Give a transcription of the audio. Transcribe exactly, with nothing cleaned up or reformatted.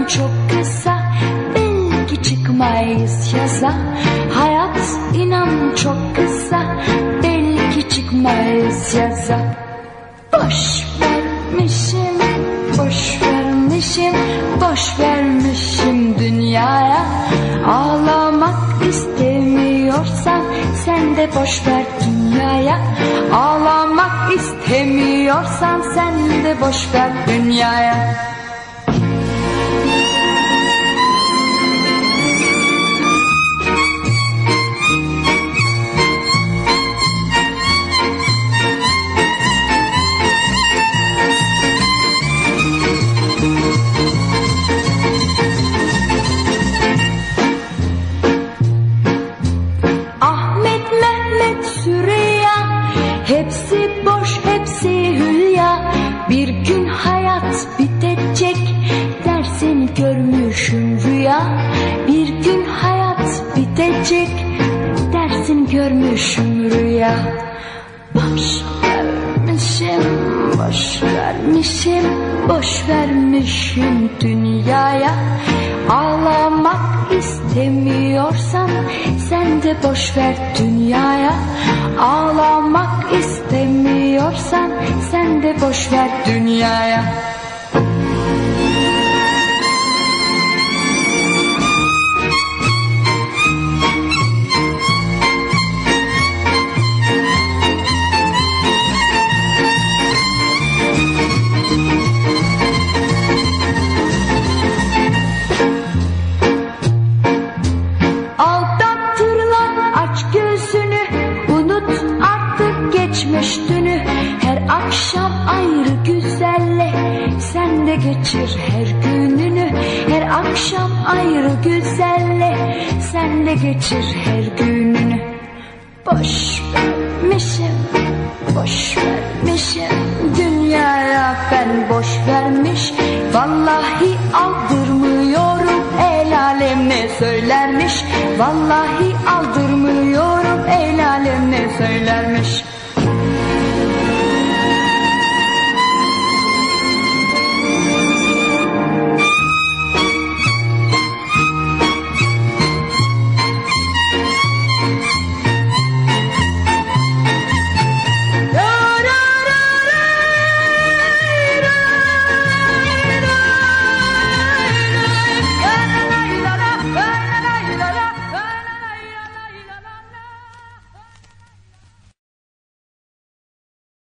çok kısa, belki çıkmayız yaza. Hayat inan çok kısa, belki çıkmayız yaza. Boş vermişim, boş vermişim, boş vermişim dünyaya. Ağlamak istemiyorsan sen de boş ver dünyaya. Ağlamak istemiyorsan sen de boş ver dünyaya. Hepsi boş, hepsi hülya. Bir gün hayat bitecek dersin görmüşüm rüya. Bir gün hayat bitecek dersin görmüşüm rüya. Boş vermişim, boş vermişim, boş vermişim dünyaya. Ağlamak istemiyorsan sen de boş ver dünyaya. Ağlamak istemiyorsan sen de boş ver dünyaya. Dünü her akşam ayrı güzelle sen de geçir her gününü. Her akşam ayrı güzelle sen de geçir her gününü. Boş vermişim, boş vermişim dünyaya ben boş vermiş. Vallahi aldırmıyorum el alem ne söylermiş. Vallahi aldırmıyorum el alem ne söylermiş.